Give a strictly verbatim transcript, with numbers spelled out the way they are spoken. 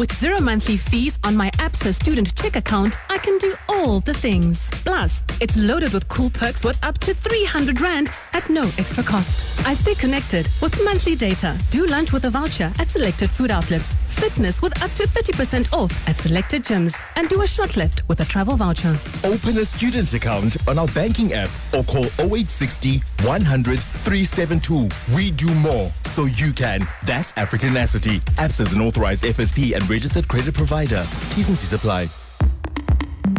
With zero monthly fees on my Absa student check account, I can do all the things. Plus, it's loaded with cool perks worth up to three hundred rand at no extra cost. I stay connected with monthly data, do lunch with a voucher at selected food outlets, fitness with up to thirty percent off at selected gyms, and do a short lift with a travel voucher. Open a student account on our banking app or call oh eight six oh, one hundred, three seven two. We do more, so you can. That's Africanacity. Absa is an authorized F S P and registered credit provider. T's and C's apply.